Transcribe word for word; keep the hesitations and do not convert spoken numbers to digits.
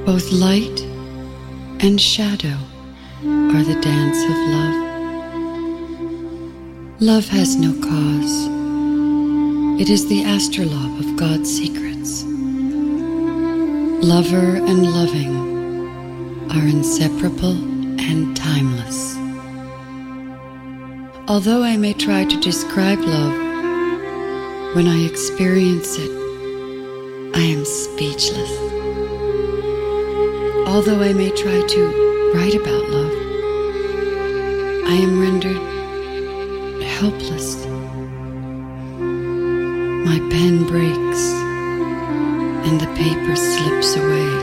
Both light and shadow are the dance of love. Love has no cause. It is the astrolabe of God's secrets. Lover and loving are inseparable and timeless. Although I may try to describe love, when I experience it, I am speechless. Although I may try to write about love, I am rendered helpless. My pen breaks and the paper slips away.